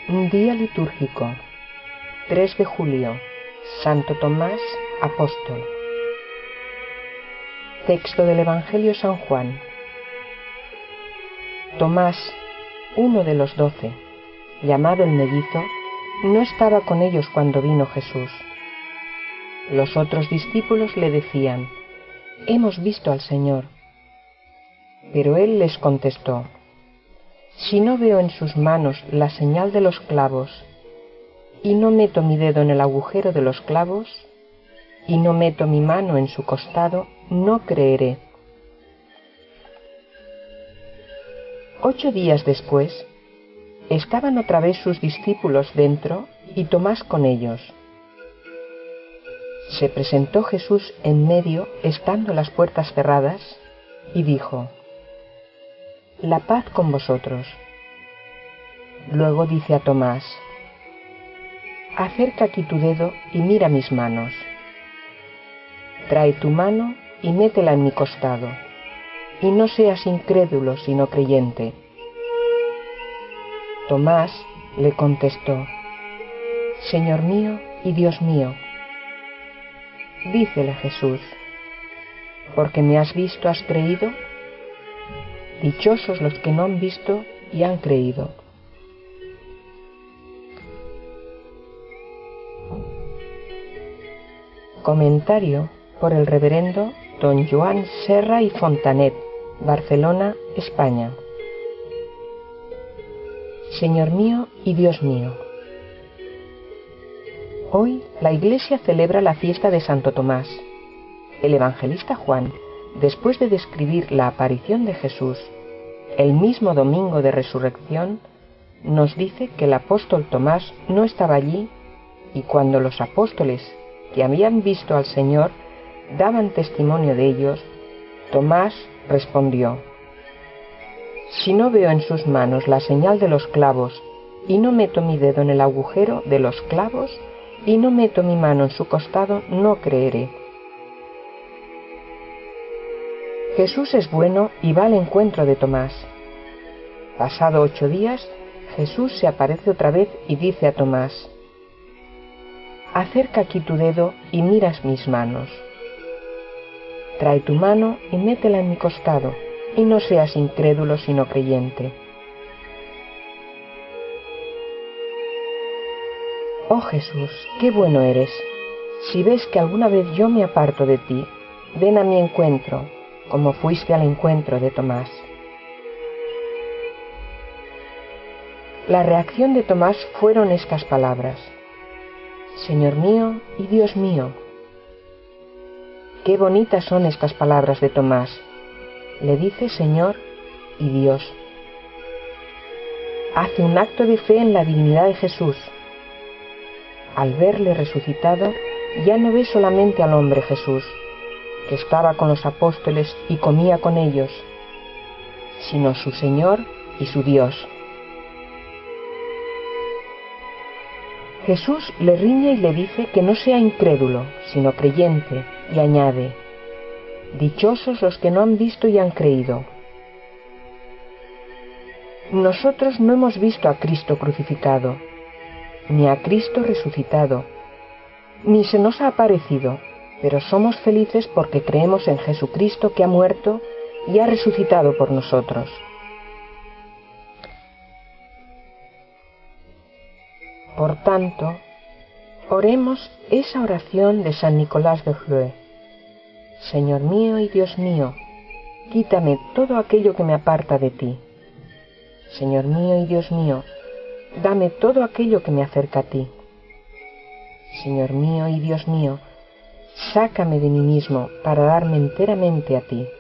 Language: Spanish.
Un día litúrgico, 3 de julio, Santo Tomás, apóstol. Texto del Evangelio San Juan. Tomás, uno de los 12, llamado el mellizo, no estaba con ellos cuando vino Jesús. Los otros discípulos le decían: «Hemos visto al Señor». Pero él les contestó: «Si no veo en sus manos la señal de los clavos, y no meto mi dedo en el agujero de los clavos, y no meto mi mano en su costado, no creeré». 8 días después, estaban otra vez sus discípulos dentro y Tomás con ellos. Se presentó Jesús en medio, estando las puertas cerradas, y dijo: «La paz con vosotros». Luego dice a Tomás: «Acerca aquí tu dedo y mira mis manos. Trae tu mano y métela en mi costado, y no seas incrédulo sino creyente». Tomás le contestó: «Señor mío y Dios mío». Dícele Jesús: «Porque me has visto, has creído. Dichosos los que no han visto y han creído». Comentario por el reverendo don Joan Serra y Fontanet, Barcelona, España. Señor mío y Dios mío. Hoy la Iglesia celebra la fiesta de Santo Tomás. El evangelista Juan, después de describir la aparición de Jesús, el mismo domingo de resurrección, nos dice que el apóstol Tomás no estaba allí, y cuando los apóstoles que habían visto al Señor daban testimonio de ellos, Tomás respondió: «Si no veo en sus manos la señal de los clavos, y no meto mi dedo en el agujero de los clavos, y no meto mi mano en su costado, no creeré». Jesús es bueno y va al encuentro de Tomás. Pasado 8 días, Jesús se aparece otra vez y dice a Tomás: «Acerca aquí tu dedo y miras mis manos. Trae tu mano y métela en mi costado, y no seas incrédulo sino creyente». Oh Jesús, qué bueno eres. Si ves que alguna vez yo me aparto de ti, ven a mi encuentro, como fuiste al encuentro de Tomás. La reacción de Tomás fueron estas palabras: «Señor mío y Dios mío». Qué bonitas son estas palabras de Tomás. Le dice Señor y Dios. Hace un acto de fe en la divinidad de Jesús. Al verle resucitado, ya no ve solamente al hombre Jesús, que estaba con los apóstoles y comía con ellos, sino su Señor y su Dios. Jesús le riñe y le dice que no sea incrédulo, sino creyente, y añade: «Dichosos los que no han visto y han creído». Nosotros no hemos visto a Cristo crucificado, ni a Cristo resucitado, ni se nos ha aparecido, pero somos felices porque creemos en Jesucristo, que ha muerto y ha resucitado por nosotros. Por tanto, oremos esa oración de San Nicolás de Fleury: «Señor mío y Dios mío, quítame todo aquello que me aparta de ti. Señor mío y Dios mío, dame todo aquello que me acerca a ti. Señor mío y Dios mío, sácame de mí mismo para darme enteramente a ti».